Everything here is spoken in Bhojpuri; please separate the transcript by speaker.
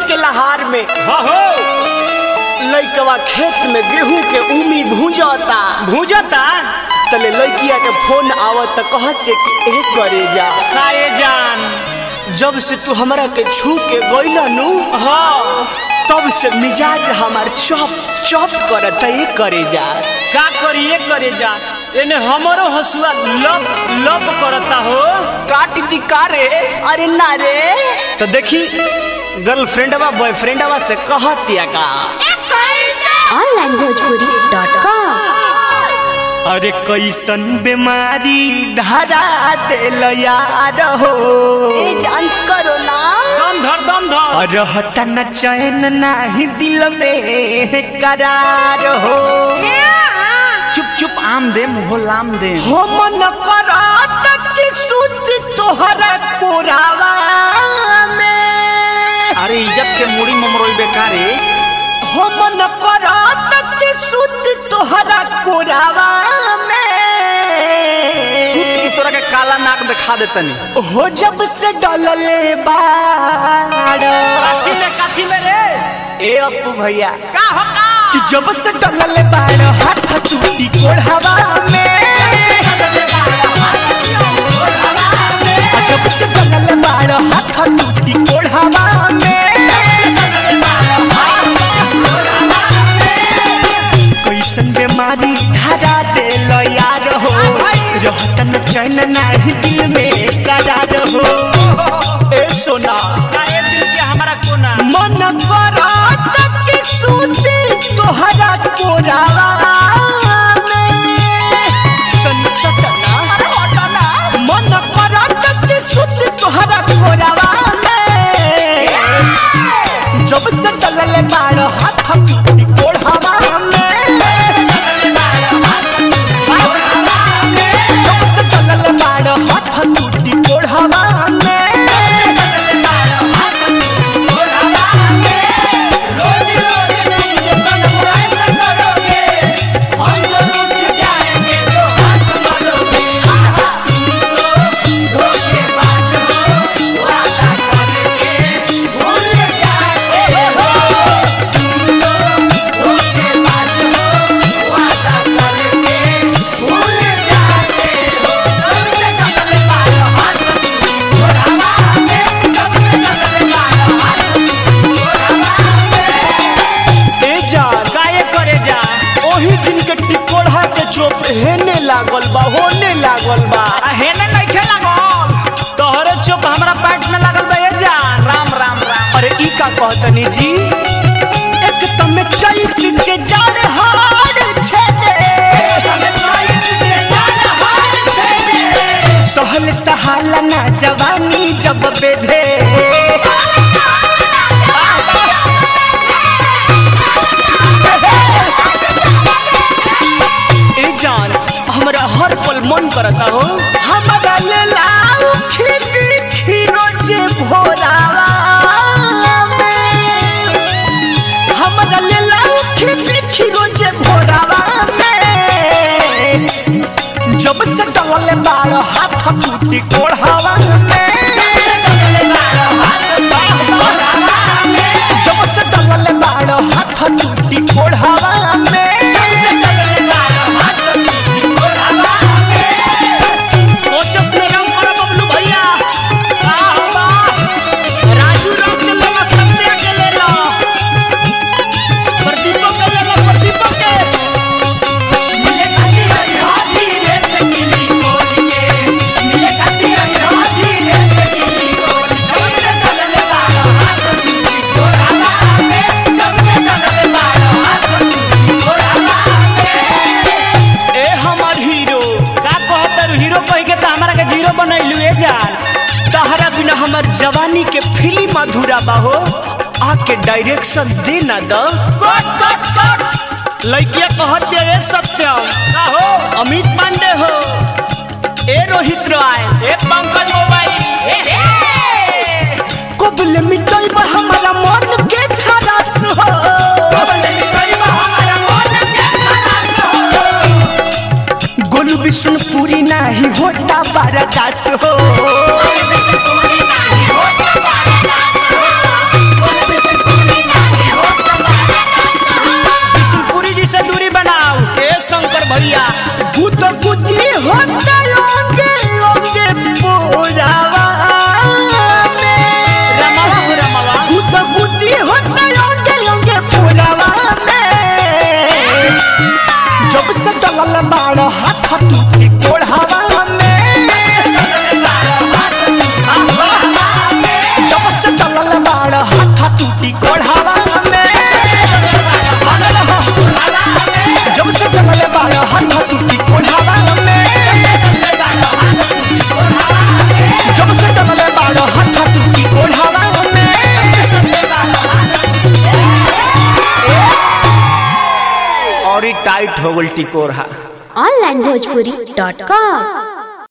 Speaker 1: चैत के लहार में
Speaker 2: हो
Speaker 1: लइकवा खेत में गेहूं के उमी भूंजता तले लइकिया के फोन आवत त कहत के ए करे जा
Speaker 2: काए जान
Speaker 1: जब से तू हमरा के छू के गइला नु
Speaker 2: हाँ
Speaker 1: तब से मिजाज हमार चौप चौप करत ए करे जा
Speaker 2: का करिए करे जा एने हमरो हसुआ लब लब करता हो
Speaker 1: काट दी कारे
Speaker 3: अरे ना रे
Speaker 1: तो देखी गर्लफ्रेंडवा बॉयफ्रेंडवा से कहतिया का
Speaker 3: onlinebhojpuri.com
Speaker 1: अरे कैसन बीमारी धरा दिल यार हो
Speaker 3: ए जान करो ना
Speaker 2: दम धर
Speaker 1: रहता न चैन नाही दिल में करार हो
Speaker 4: चुप चुप आम दे मुहलाम दे
Speaker 1: हो मन करात कि सुत तोहरा कोरावा में
Speaker 4: अरे इज्जत के मुड़ी ममरोई बेकारे
Speaker 1: हो मन करात कि सुत तोहरा कोरावा में
Speaker 4: सूत की तोरा के काला नाक दिखा दे तनी
Speaker 1: हो जब से डलले बाड़
Speaker 2: काठी में रे
Speaker 1: ए अपू भैया
Speaker 2: का हो का
Speaker 1: कि जब से डलले बाड़ हाथ चूटी कोढ़ावा में जब से डलले बाड़ हाथ चूटी कोढ़ावा में कैसन बीमारी धरा दिल यार हो रहतन चैन नाही दिल में करार हो ए सोना
Speaker 2: काए दिल के हमारा कोना
Speaker 1: मन करात कि सूती तोहरा कोरावा में तन सटना मन करात कि सूती तोहरा कोरावा में जब से डलले बाड़ हाथ टूटी कोढ़ावा में जब से डलले बाड़ हाथ टूटी कोढ़ावा में हेने लागल बा होने लागल बा
Speaker 4: हेने नइखे लागल
Speaker 2: तोहरे चुप हमरा पेट में लागल बा ये जान
Speaker 4: राम राम राम
Speaker 1: अरे ई का कहतनी जी एक तम चैत के जान हार छेदे सहल सहाला ना जवानी जब बेधे हमरा हर पल मन करता हो हमरा ले लाओ खीरो जे भोरावा में हमरा ले लाओ खीरो जे भोरावा में जब से डलले बाड़ हाथ टूटी कोढ़ावा में जब से डलले बाड़ हाथ टूटी कोढ़ावा में हमर जवानी के फिल्म अधूरा बाहो आके डायरेक्शन देना द लइकिया कहत दे रे सत्यम का हो अमित पांडे हो ए रोहित राय ए पंकज मोबाइल कोबल मिटल बा हमारा मन के खलास हो कोबल मिटल बा हमारा मन के खलास हो गोलू विष्णुपुरी नाही होता बरदास हो
Speaker 4: भैया
Speaker 1: गुद गुदी होता योगे योगे पूरावा में
Speaker 2: रमावा हो रमावा
Speaker 1: गुद गुदी होता योगे योगे पूरावा में जब से डलल बाड़ हाथ टूटी कोढ़ावा में जब से डलल बाड़ हाथ टूटी कोढ़ावा में जब से डलल बाड़ हाथ टूटी कोढ़ावा में जब से डलल बाड़ हाथ टूटी कोढ़ावा में
Speaker 4: और ही टाइट हो गल टिकोरा
Speaker 3: onlinebhojpuri.com